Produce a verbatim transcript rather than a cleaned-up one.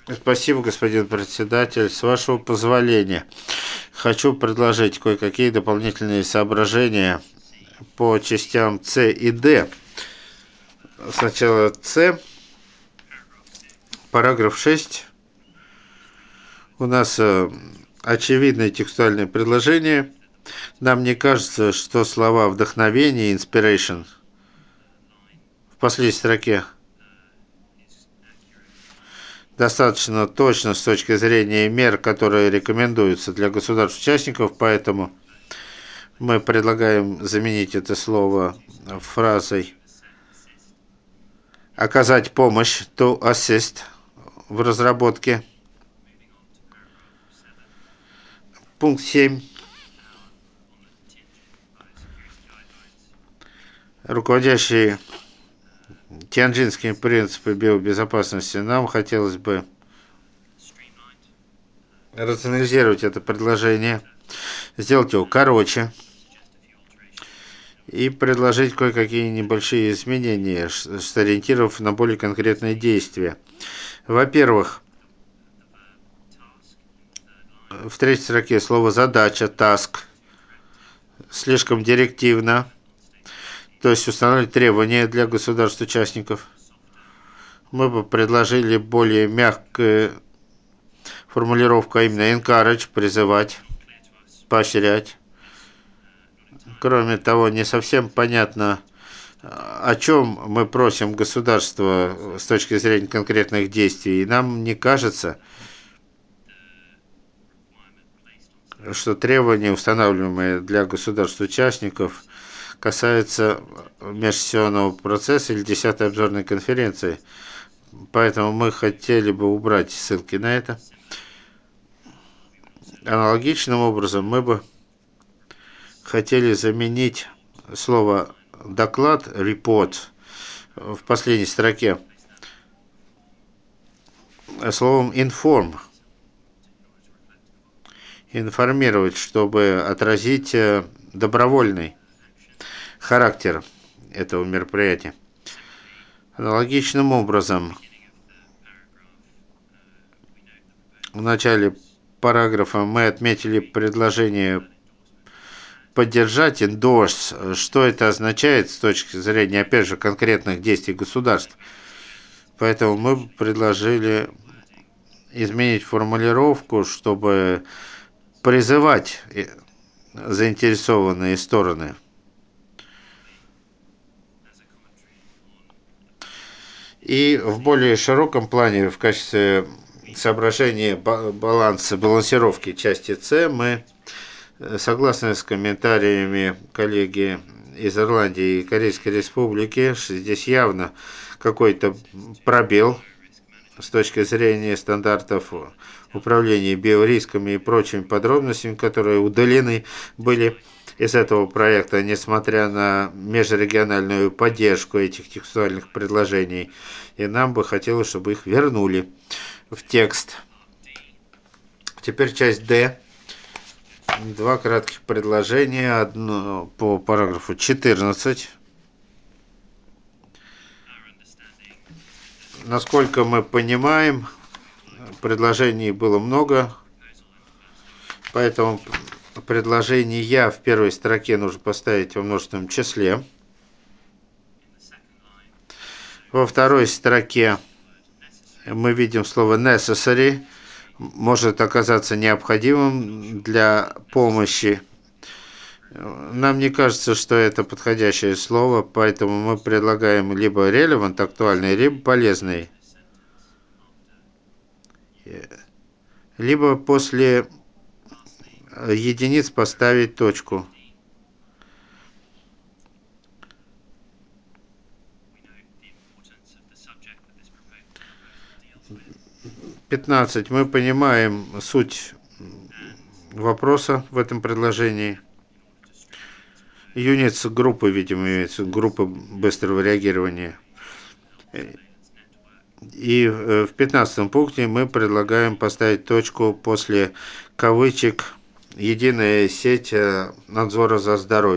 Спасибо, господин председатель. С вашего позволения, хочу предложить кое-какие дополнительные соображения по частям С и Д. Сначала С, параграф шесть. У нас э, очевидное текстуальное предложение. Нам не кажется, что слова вдохновение, inspiration, в последней строке достаточно точно с точки зрения мер, которые рекомендуются для государств-участников, поэтому мы предлагаем заменить это слово фразой «оказать помощь», to assist, в разработке. Пункт семь. Руководящие тианджинскими принципами биобезопасности, нам хотелось бы рационализировать это предложение, сделать его короче и предложить кое-какие небольшие изменения, сориентировав на более конкретные действия. Во-первых, в третьей строке слово «задача», task, слишком директивно, то есть устанавливать требования для государств-участников. Мы бы предложили более мягкую формулировку, а именно encourage, призывать, поощрять. Кроме того, не совсем понятно, о чем мы просим государства с точки зрения конкретных действий. И нам не кажется, что требования, устанавливаемые для государств-участников, касаются межсессионного процесса или десятой обзорной конференции. Поэтому мы хотели бы убрать ссылки на это. Аналогичным образом мы бы хотели заменить слово «доклад», report, в последней строке словом «inform», информировать, чтобы отразить добровольный характер этого мероприятия. Аналогичным образом в начале параграфа мы отметили предложение поддержать, endorse, что это означает с точки зрения, опять же, конкретных действий государств. Поэтому мы предложили изменить формулировку, чтобы призывать заинтересованные стороны. И в более широком плане, в качестве соображения баланса, балансировки части С, мы согласны с комментариями коллеги из Ирландии и Корейской Республики, что здесь явно какой-то пробел с точки зрения стандартов управления биорисками и прочими подробностями, которые удалены были из этого проекта, несмотря на межрегиональную поддержку этих текстуальных предложений. И нам бы хотелось, чтобы их вернули в текст. Теперь часть Д. Два кратких предложения. Одно по параграфу четырнадцать. Насколько мы понимаем, предложений было много, поэтому предложение «я» в первой строке нужно поставить во множественном числе. Во второй строке мы видим слово necessary, может оказаться необходимым для помощи. Нам не кажется, что это подходящее слово, поэтому мы предлагаем либо relevant, актуальный, либо полезный. Либо после единиц поставить точку. пятнадцать. Мы понимаем суть вопроса в этом предложении. Юнитс группы, видимо, имеется группа быстрого реагирования. И в пятнадцатом пункте мы предлагаем поставить точку после кавычек «Единая сеть надзора за здоровьем».